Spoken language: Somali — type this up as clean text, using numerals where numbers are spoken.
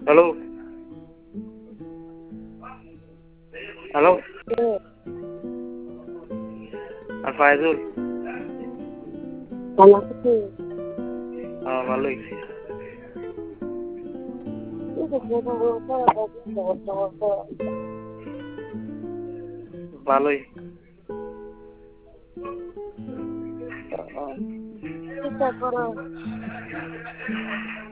Hello hello আর ফায়জুল ভালো আছি। ভালোই ভালোই চিন্তা করো